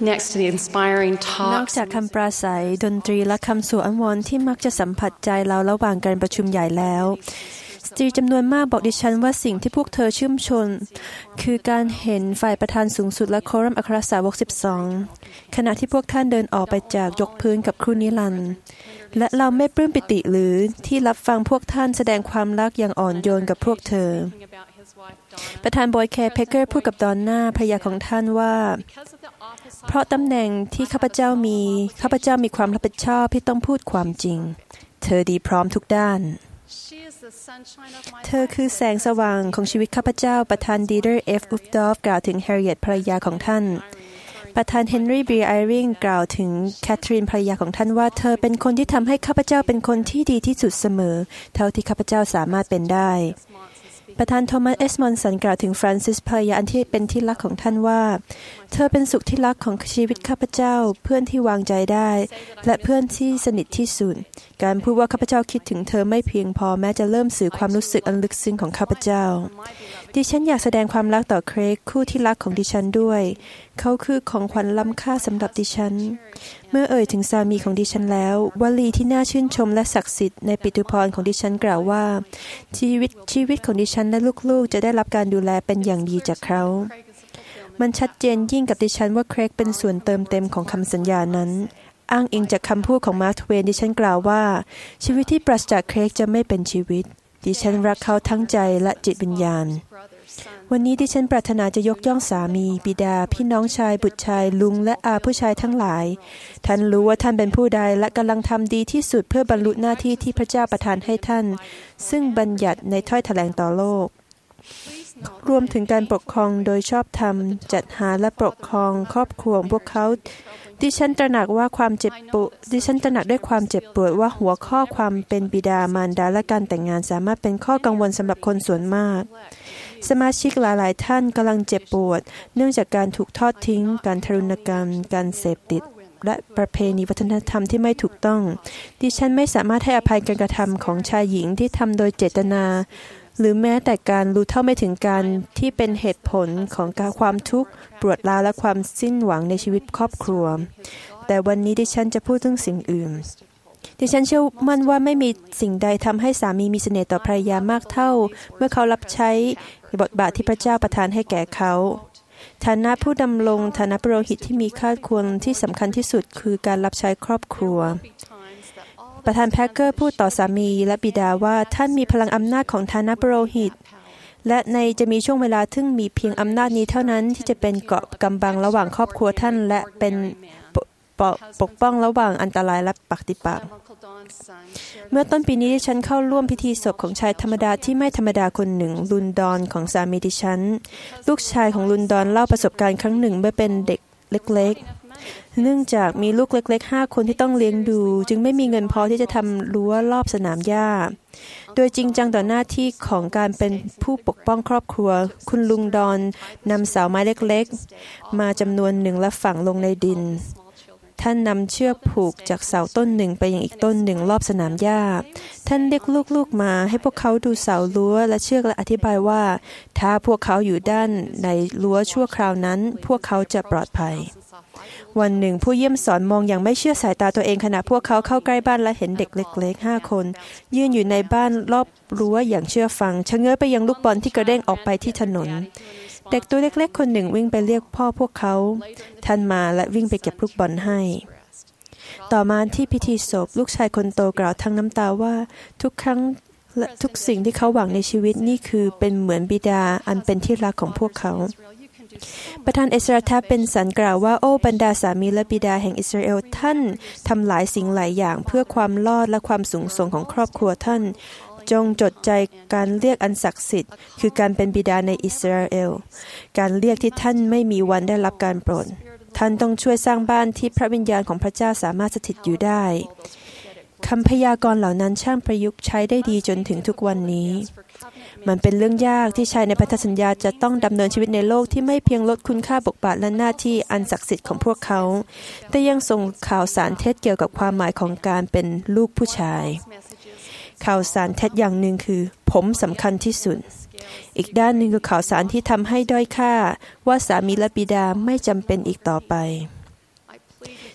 next to the inspiring นอก talks จากคำปราศัยดนตรีและคำสวดอ้อนวอนที่มักจะสัมผัสใจเราระหว่างการประชุมใหญ่แล้วสตรีจำนวนมากบอกดิฉันว่าสิ่งที่พวกเธอชื่นชมคือการเห็นฝ่ายประธานสูงสุดและโครัมอัครสาวก12ขณะที่พวกท่านเดินออกไปจากยกพื้นกับครูนิรันดร์และเราไม่ปลื้มปิติหรือที่รับฟังพวกท่านแสดงความรักอย่างอ่อนโยนกับพวกเธอประธานบอยแคร์เพเกอร์พูดกับดอนน่าภรรยาของท่านว่าเพราะตำแหน่งที่ข้าพเจ้ามีความรับผิดชอบที่ต้องพูดความจริงเธอดีพร้อมทุกด้านเธอคือแสงสว่างของชีวิตข้าพเจ้าประธานดีเดอร์ F. อุฟดอฟกล่าวถึงแฮร์ริเอตภรรยาของท่านประธานเฮนรี่ บี ไอริงกล่าวถึงแคทรีนภรรยาของท่านว่าเธอเป็นคนที่ทำให้ข้าพเจ้าเป็นคนที่ดีที่สุดเสมอเท่าที่ข้าพเจ้าสามารถเป็นได้ประธานโทมัส เอสมอนสันกล่าวถึงฟรานซิสภรรยาอันที่เป็นที่รักของท่านว่าเธอเป็นสุขที่รักของชีวิตข้าพเจ้าเพื่อนที่วางใจได้และเพื่อนที่สนิทที่สุดการพูดว่าข้าพเจ้าคิดถึงเธอไม่เพียงพอแม้จะเริ่มสื่อความรู้สึกอันลึกซึ้งของข้าพเจ้าดิฉันอยากแสดงความรักต่อเครกคู่ที่รักของดิฉันด้วยเขาคือของขวัญล้ำค่าสำหรับดิฉันเมื่อเอ่ยถึงสามีของดิฉันแล้ววลีที่น่าชื่นชมและศักดิ์สิทธิ์ในปิตุพรของดิฉันกล่าวว่าชีวิตของดิฉันและลูกๆจะได้รับการดูแลเป็นอย่างดีจากเขามันชัดเจนยิ่งกับดิฉันว่าเครกเป็นส่วนเติมเต็มของคำสัญญานั้นอ้างอิงจากคำพูดของมาร์ค เวนดิฉันกล่าวว่าชีวิตที่ปราศจากเครกจะไม่เป็นชีวิตดิฉันรักเขาทั้งใจและจิตวิญญาณวันนี้ดิฉันปรารถนาจะยกย่องสามีบิดาพี่น้องชายบุตรชายลุงและอาผู้ชายทั้งหลายท่านรู้ว่าท่านเป็นผู้ใดและกำลังทำดีที่สุดเพื่อบรรลุหน้าที่ที่พระเจ้าประทานให้ท่านซึ่งบัญญัติในถ้อยแถลงต่อโลกรวมถึงการปกครองโดยชอบธรรมจัดหาและปกครองครอบครัวของพวกเขาดิฉันตระหนักด้วยความเจ็บปวดว่าหัวข้อความเป็นบิดามารดาและการแต่งงานสามารถเป็นข้อกังวลสำหรับคนส่วนมากสมาชิกหลายๆท่านกำลังเจ็บปวดเนื่องจากการถูกทอดทิ้งการทารุณกรรมการเสพติดและประเพณีวัฒนธรรมที่ไม่ถูกต้องดิฉันไม่สามารถให้อภัยการกระทำของชายหญิงที่ทำโดยเจตนาหรือแม้แต่การรู้เท่าไม่ถึงการที่เป็นเหตุผลของความทุกข์ปวดร้าวและความสิ้นหวังในชีวิตครอบครัวแต่วันนี้ดิฉันจะพูดถึงสิ่งอื่นดิฉันเชื่อมั่นว่าไม่มีสิ่งใดทำให้สามีมีเสน่ห์ต่อภรรยามากเท่าเมื่อเขารับใช้บทบาทที่พระเจ้าประทานให้แก่เขาฐานะผู้ดำรงฐานะปุโรหิตที่มีค่าควรที่สำคัญที่สุดคือการรับใช้ครอบครัวประธานแพคเกอร์พูดต่อสามีและบิดาว่าท่านมีพลังอำนาจของฐานะปุโรหิตและจะมีช่วงเวลาที่มีเพียงอำนาจนี้เท่านั้นที่จะเป็นเกราะกำบังระหว่างครอบครัวท่านและเป็นปกป้องระหว่างอันตรายและปฏิปักษ์เมื่อต้นปีนี้ดิฉันเข้าร่วมพิธีศพของชายธรรมดาที่ไม่ธรรมดาคนหนึ่งลุนดอนของสามีดิฉันลูกชายของลุนดอนเล่าประสบการณ์ครั้งหนึ่งเมื่อเป็นเด็กเล็กๆเนื่องจากมีลูกเล็กๆ5 คนที่ต้องเลี้ยงดูจึงไม่มีเงินพอที่จะทำรั้วรอบสนามหญ้าโดยจริงจังต่อหน้าที่ของการเป็นผู้ปกป้องครอบครัวคุณลุงดอนนำเสาไม้เล็กๆมาจำนวนหนึ่งและฝังลงในดินท่านนำเชือกผูกจากเสาต้นหนึ่งไปยังอีกต้นหนึ่งรอบสนามหญ้าท่านเรียกลูกๆมาให้พวกเขาดูเสารั้วและเชือกและอธิบายว่าถ้าพวกเขาอยู่ด้านในรั้วชั่วคราวนั้นพวกเขาจะปลอดภัยวันหนึ่งผู้เยี่ยมสอนมองอย่างไม่เชื่อสายตาตัวเองขณะพวกเขาเข้าใกล้บ้านและเห็นเด็กเล็กๆ5 คนยืนอยู่ในบ้านรอบรั้วอย่างเชื่อฟังชะเง้อไปยังลูกบอลที่กระเด้งออกไปที่ถนนเด็กตัวเล็กๆคนหนึ่งวิ่งไปเรียกพ่อพวกเขาท่านมาและวิ่งไปเก็บลูกบอลให้ต่อมาที่พิธีศพลูกชายคนโตกล่าวทั้งน้ำตาว่าทุกครั้งและทุกสิ่งที่เขาหวังในชีวิตนี่คือเป็นเหมือนบิดาอันเป็นที่รักของพวกเขาประธานเอสราทัพเป็นสันกล่าวว่าโอ้บรรดาสามีและบิดาแห่งอิสราเอลท่านทำหลายสิ่งหลายอย่างเพื่อความรอดและความสูงส่งของครอบครัวท่านจงจดใจการเรียกอันศักดิ์สิทธิ์คือการเป็นบิดาในอิสราเอลการเรียกที่ท่านไม่มีวันได้รับการโปรดท่านต้องช่วยสร้างบ้านที่พระวิญญาณของพระเจ้าสามารถสถิตอยู่ได้คำพยากรณ์เหล่านั้นช่างประยุกต์ใช้ได้ดีจนถึงทุกวันนี้มันเป็นเรื่องยากที่ชายในพันธสัญญาจะต้องดำเนินชีวิตในโลกที่ไม่เพียงลดคุณค่าบทบาทและหน้าที่อันศักดิ์สิทธิ์ของพวกเขาแต่ยังส่งข่าวสารเท็จเกี่ยวกับความหมายของการเป็นลูกผู้ชายข่าวสารเท็จอย่างหนึ่งคือผมสำคัญที่สุดอีกด้านหนึ่งคือข่าวสารที่ทำให้ด้อยค่าว่าสามีและบิดาไม่จำเป็นอีกต่อไป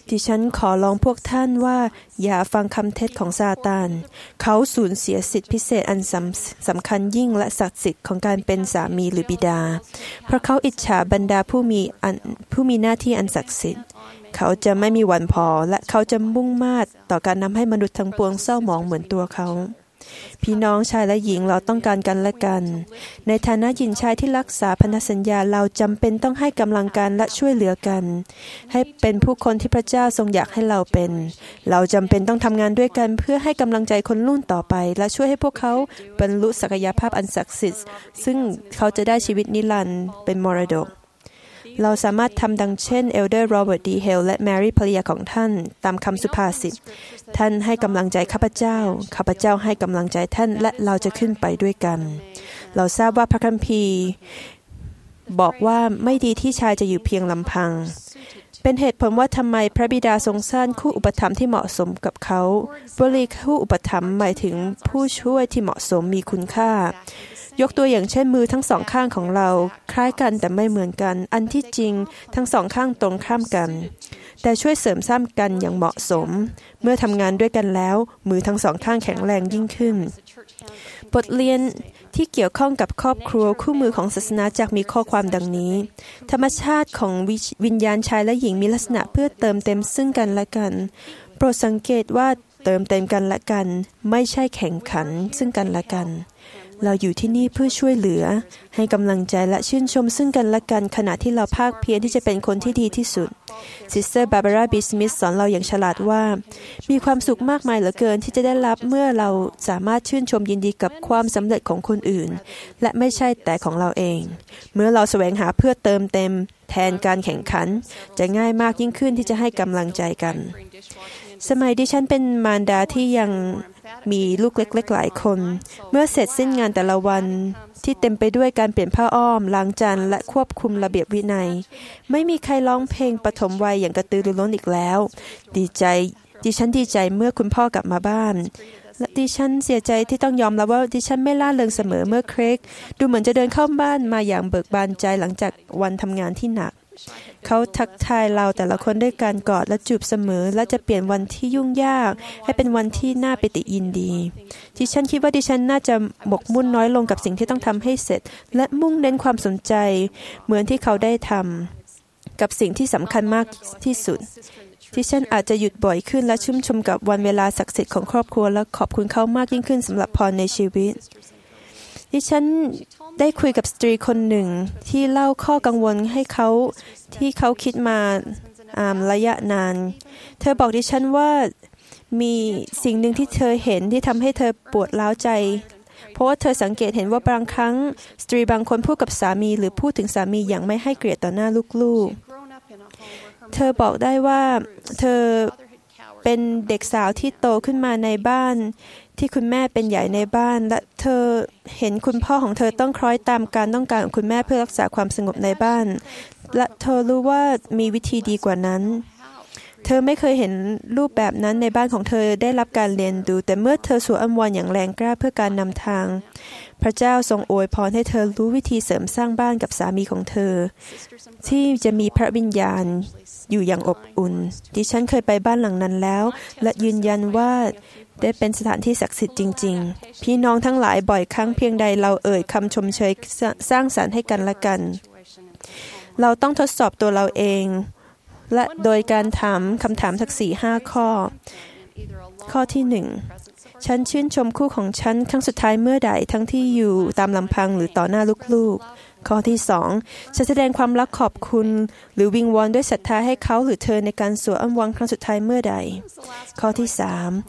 ดิฉันขอร้องพวกท่านว่าอย่าฟังคำเท็จของซาตานเขาสูญเสียสิทธิพิเศษอันสำคัญยิ่งและศักดิ์สิทธิ์ของการเป็นสามีหรือบิดาเพราะเขาอิจฉาบรรดาผู้มีหน้าที่อันศักดิ์สิทธิ์เขาจะไม่มีวันพอและเขาจะมุ่งมา่ต่อการนำให้มนุษย์ทั้งปวงเศร้าหมองเหมือนตัวเขาพี่น้องชายและหญิงเราต้องการกันและกันในฐานะหญิงชายที่รักษาพันธสัญญาเราจำเป็นต้องให้กำลังกันและช่วยเหลือกันให้เป็นผู้คนที่พระเจ้าทรงอยากให้เราเป็นเราจำเป็นต้องทำงานด้วยกันเพื่อให้กำลังใจคนรุ่นต่อไปและช่วยให้พวกเขาบรรลุศักยภาพอันศักดิ์สิทธิ์ซึ่งเขาจะได้ชีวิตนิรันดร์เป็นมรดกเราสามารถทำดังเช่นเอลเดอร์โรเบิร์ต ดีเฮลและแมรี่ภรรยาของท่านตามคำสุภาษิตท่านให้กำลังใจข้าพเจ้าข้าพเจ้าให้กำลังใจท่านและเราจะขึ้นไปด้วยกันเราทราบว่าพระคัมภีร์บอกว่าไม่ดีที่ชายจะอยู่เพียงลำพังเป็นเหตุผลว่าทำไมพระบิดาทรงสร้างคู่อุปถัมภ์ที่เหมาะสมกับเขาบริคู่อุปถัมภ์หมายถึงผู้ช่วยที่เหมาะสมมีคุณค่ายกตัวอย่างเช่นมือทั้งสองข้างของเราคล้ายกันแต่ไม่เหมือนกันอันที่จริงทั้งสองข้างตรงข้ามกันแต่ช่วยเสริมสร้างกันอย่างเหมาะสมเมื่อทำงานด้วยกันแล้วมือทั้งสองข้างแข็งแรงยิ่งขึ้นบทเรียนที่เกี่ยวข้องกับครอบครัวคู่มือของศาสนาจักรมีข้อความดังนี้ธรรมชาติของวิญญาณชายและหญิงมีลักษณะเพื่อเติมเต็มซึ่งกันและกันโปรดสังเกตว่าเติมเต็มกันและกันไม่ใช่แข่งขันซึ่งกันและกันเราอยู่ที่นี่เพื่อช่วยเหลือให้กำลังใจและชื่นชมซึ่งกันและกันขณะที่เราภาคเพียรที่จะเป็นคนที่ดีที่สุดซิสเตอร์บาร์บาราบีสมิธสอนเราอย่างฉลาดว่ามีความสุขมากมายเหลือเกินที่จะได้รับเมื่อเราสามารถชื่นชมยินดีกับความสำเร็จของคนอื่นและไม่ใช่แต่ของเราเองเมื่อเราแสวงหาเพื่อเติมเต็มแทนการแข่งขันจะง่ายมากยิ่งขึ้นที่จะให้กำลังใจกันสมัยดิฉันเป็นมารดาที่ยังมีลูกเล็กๆหลายคนเมื่อเสร็จสิ้นงานแต่ละวันที่เต็มไปด้วยการเปลี่ยนผ้าอ้อมล้างจานและควบคุมระเบียบวินัยไม่มีใครร้องเพลงปฐมวัยอย่างกระตือรือร้นอีกแล้วดิฉันดีใจเมื่อคุณพ่อกลับมาบ้านและดิฉันเสียใจที่ต้องยอมรับว่าดิฉันไม่ล่าเริงเสมอเมื่อเครกดูเหมือนจะเดินเข้าบ้านมาอย่างเบิกบานใจหลังจากวันทำงานที่หนักเขาทักทายเราแต่ละคนด้วยการกอดและจูบเสมอและจะเปลี่ยนวันที่ยุ่งยากให้เป็นวันที่น่าปิติยินดีดิฉันคิดว่าดิฉันน่าจะหมกมุ่นน้อยลงกับสิ่งที่ต้องทำให้เสร็จและมุ่งเน้นความสนใจเหมือนที่เขาได้ทำกับสิ่งที่สำคัญมากที่สุดดิฉันอาจจะหยุดบ่อยขึ้นและชื่นชมกับวันเวลาศักดิ์สิทธิ์ของครอบครัวและขอบคุณเขามากยิ่งขึ้นสำหรับพรในชีวิตดิฉันได้คุยกับสตรีคนหนึ่งที่เล่าข้อกังวลให้เขาที่เขาคิดมาระยะนานเธอบอกดิฉันว่ามีสิ่งหนึ่งที่เธอเห็นที่ทำให้เธอปวดร้าวใจเพราะว่าเธอสังเกตเห็นว่าบางครั้งสตรีบางคนพูดกับสามีหรือพูดถึงสามีอย่างไม่ให้เกียรติต่อหน้าลูกๆเธอบอกได้ว่าเธอเป็นเด็กสาวที่โตขึ้นมาในบ้านที่คุณแม่เป็นใหญ่ในบ้านและเธอเห็นคุณพ่อของเธอต้องคล้อยตามการต้องการของคุณแม่เพื่อรักษาความสงบในบ้านและเธอรู้ว่ามีวิธีดีกว่านั้นเธอไม่เคยเห็นรูปแบบนั้นในบ้านของเธอได้รับการเรียนดูแต่เมื่อเธอสวดอ้อนวอนอย่างแรงกล้าเพื่อการนำทางพระเจ้าทรงอวยพรให้เธอรู้วิธีเสริมสร้างบ้านกับสามีของเธอที่จะมีพระวิญญาณอยู่อย่างอบอุ่นดิฉันเคยไปบ้านหลังนั้นแล้วและยืนยันว่าได้เป็นสถานที่ศักดิ์สิทธิ์จริงๆพี่น้องทั้งหลายบ่อยครั้งเพียงใดเราเอ่ยคำชมเชยสร้างสรรค์ให้กันและกันเราต้องทดสอบตัวเราเองและโดยการถามคำถามสัก 4-5 ข้อที่1ฉันชื่นชมคู่ของฉันครั้งสุดท้ายเมื่อใดทั้งที่อยู่ตามลำพังหรือต่อหน้าลูกๆข้อที่2ฉันแสดงความรักขอบคุณหรือวิงวอนด้วยศรัทธาให้เขาหรือเธอในการสวดอ้อนวอนครั้งสุดท้ายเมื่อใดข้อที่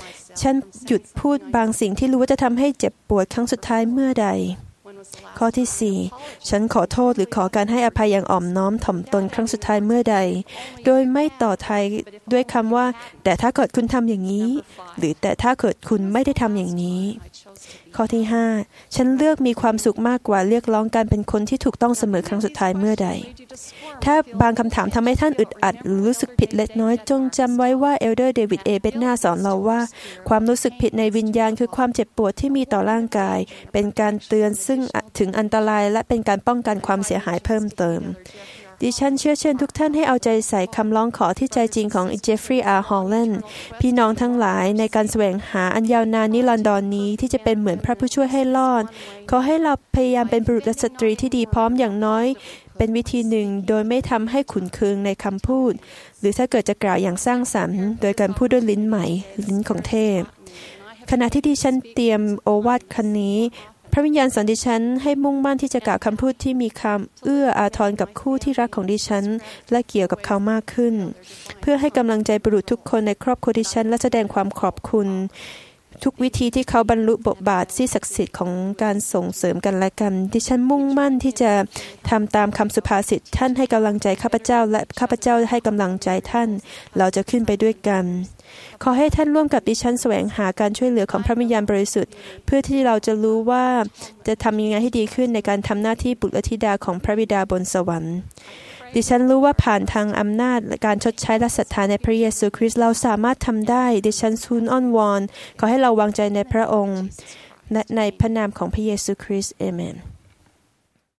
3ฉันหยุดพูดบางสิ่งที่รู้ว่าจะทำให้เจ็บปวดครั้งสุดท้ายเมื่อใดข้อที่4ฉันขอโทษหรือขอการให้อภัยอย่างอ่อมน้อมถ่อมตนครั้งสุดท้ายเมื่อใดโดยไม่ต่อท้ายด้วยคำว่าแต่ถ้าเกิดคุณทำอย่างนี้หรือแต่ถ้าเกิดคุณไม่ได้ทำอย่างนี้ข้อที่5ฉันเลือกมีความสุขมากกว่าเรียกร้องการเป็นคนที่ถูกต้องเสมอครั้งสุดท้ายเมื่อใดถ้าบางคำถามทำให้ท่านอึดอัดหรือรู้สึกผิดเล็กน้อยจงจำไว้ว่าเอลเดอร์เดวิดเบธนาสอนเราว่าความรู้สึกผิดในวิญญาณคือความเจ็บปวดที่มีต่อร่างกายเป็นการเตือนซึ่งถึงอันตรายและเป็นการป้องกันความเสียหายเพิ่มเติมดิฉันเชิญทุกท่านให้เอาใจใส่คำร้องขอที่ใจจริงของเจฟฟรีย์ ฮอลแลนด์พี่น้องทั้งหลายในการแสวงหาอันยาวนานนิรันดรนี้ที่จะเป็นเหมือนพระผู้ช่วยให้รอดขอให้เราพยายามเป็นบุรุษและสตรีที่ดีพร้อมอย่างน้อยเป็นวิธีหนึ่งโดยไม่ทำให้ขุ่นเคืองในคำพูดหรือถ้าเกิดจะกล่าวอย่างสร้างสรรค์โดยการพูดด้วยลิ้นใหม่ลิ้นของเทพขณะที่ดิฉันเตรียมโอวาทคันนี้พระวิญญาณสอนดิฉันให้มุ่งมั่นที่จะกล่าวคำพูดที่มีคำเอื้ออาทรกับคู่ที่รักของดิฉันและเกี่ยวกับเขามากขึ้นเพื่อให้กำลังใจบุรุษทุกคนในครอบครัวดิฉันและแสดงความขอบคุณทุกวิธีที่เขาบรรลุบทบาทที่ศักดิ์สิทธิ์ของการส่งเสริมกันและกันดิฉันมุ่งมั่นที่จะทำตามคำสุภาษิตท่านให้กำลังใจข้าพเจ้าและข้าพเจ้าให้กำลังใจท่านเราจะขึ้นไปด้วยกันขอให้ท่านร่วมกับดิฉันแสวงหาการช่วยเหลือของพระวิญญาณบริสุทธิ์เพื่อที่เราจะรู้ว่าจะทำยังไงให้ดีขึ้นในการทำหน้าที่บุตรธิดาของพระบิดาบนสวรรค์ดิฉันรู้ว่าผ่านทางอำนาจและการชดใช้และศรัทธาในพระเยซูคริสต์เราสามารถทำได้ดิฉันทูลอ้อนวอนขอให้เราวางใจในพระองค์และในพระนามของพระเยซูคริสต์อาเมน